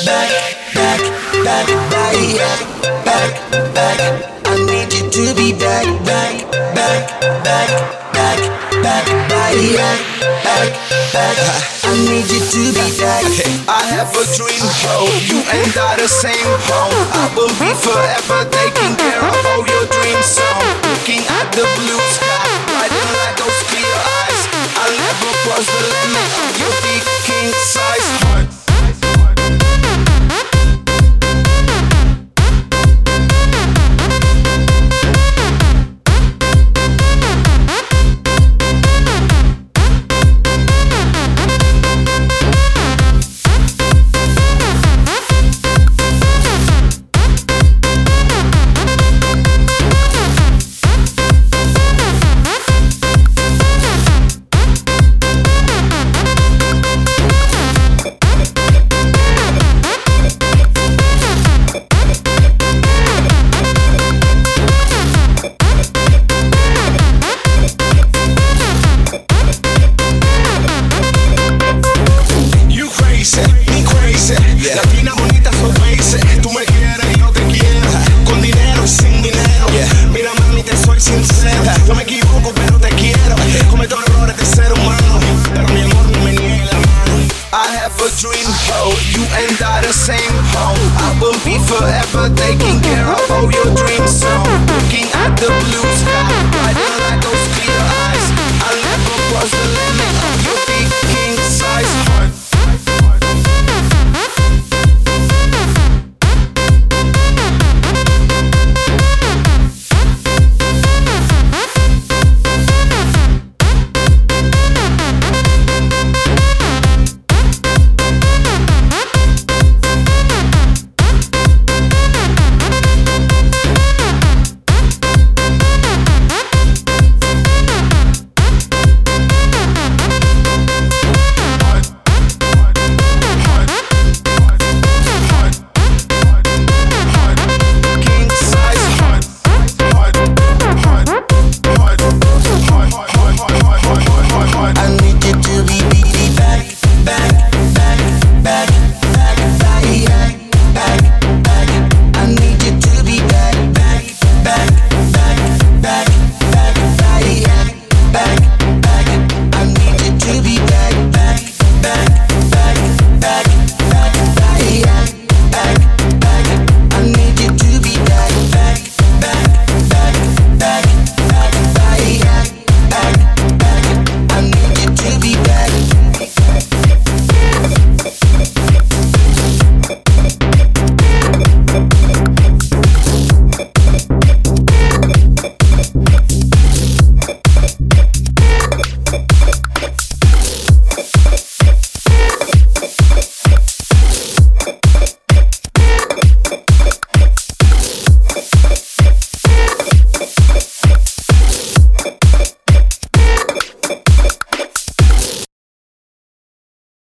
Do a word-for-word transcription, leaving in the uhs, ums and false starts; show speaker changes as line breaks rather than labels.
back, back, back, back, yeah, back, back. I need you to be back, back, back, back, back, back, back, yeah, back, back. I need you to be back.
I have a dream, oh, you and I the same, oh. I will be forever taking care of all your dreams, so looking at the blue sky, riding like those clear eyes. I'll never cross the limit of your big king size heart. Latina bonita, so basic. Tú me quieres, yo te quiero. Con dinero y sin dinero. Mira mami, te soy sincero. No me equivoco, pero te quiero. Cometo errores de ser humano, pero mi amor no me niegue la mano. I have a dream, oh, you and I the same, oh. I will be forever taking care of all your dreams, so looking at the blue sky, riding like those clear eyes. I'll never cross the limit